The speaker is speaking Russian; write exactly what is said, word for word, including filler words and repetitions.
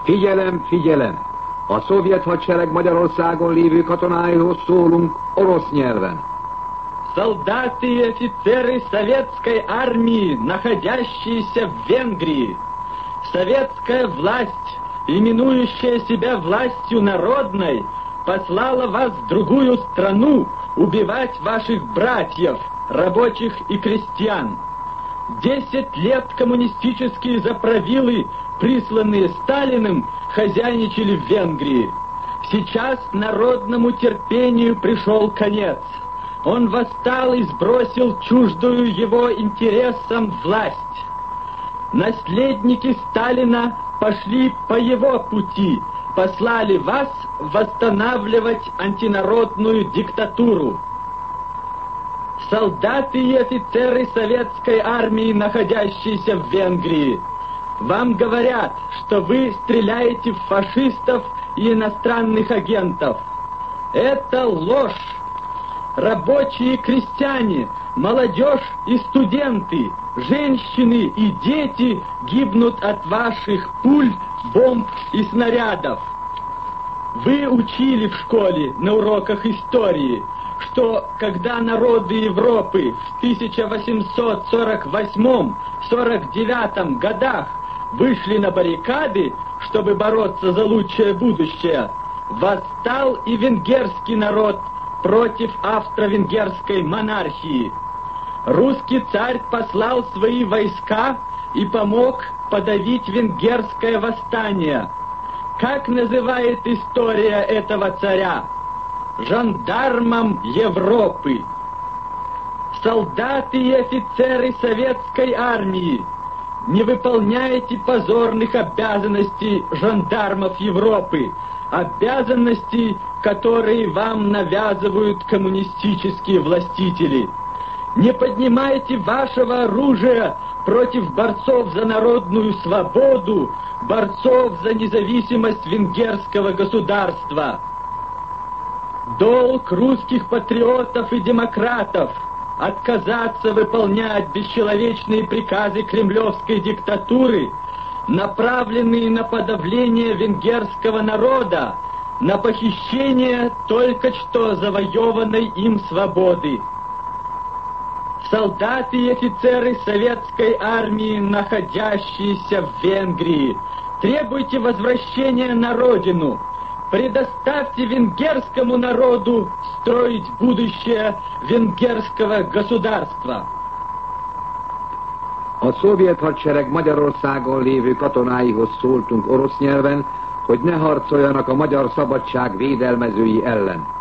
Figyelem, figyelem! A szovjet hadsereg Magyarországon lévő katonáihoz szólunk orosz nyelven. Солдаты и офицеры советской армии, находящиеся в Венгрии. Советская власть, именующая себя властью народной, послала вас в другую страну убивать ваших братьев, рабочих и крестьян. Десять лет коммунистические заправилы, присланные Сталиным, хозяйничали в Венгрии. Сейчас народному терпению пришел конец. Он восстал и сбросил чуждую его интересам власть. Наследники Сталина пошли по его пути, послали вас восстанавливать антинародную диктатуру. Солдаты и офицеры советской армии, находящиеся в Венгрии, вам говорят, что вы стреляете в фашистов и иностранных агентов. Это ложь. Рабочие и крестьяне, молодежь и студенты, женщины и дети гибнут от ваших пуль, бомб и снарядов. Вы учили в школе на уроках истории, что когда народы Европы в тысяча восемьсот сорок восьмом — сорок девятом годах вышли на баррикады, чтобы бороться за лучшее будущее, восстал и венгерский народ против австро-венгерской монархии. Русский царь послал свои войска и помог подавить венгерское восстание. Как называет история этого царя? Жандармом Европы. Солдаты и офицеры советской армии, не выполняете позорных обязанностей жандармов Европы, обязанностей, которые вам навязывают коммунистические властители. Не поднимайте вашего оружия против борцов за народную свободу, борцов за независимость венгерского государства. Долг русских патриотов и демократов — отказаться выполнять бесчеловечные приказы кремлевской диктатуры, направленные на подавление венгерского народа, на похищение только что завоеванной им свободы. Солдаты и офицеры советской армии, находящиеся в Венгрии, требуйте возвращения на родину. Предоставьте венгерскому народу строить будущее венгерского государства. A szovjet hadsereg Magyarországon lévő katonáihoz szóltunk orosz nyelven, hogy ne harcoljanak a magyar szabadság védelmezői ellen.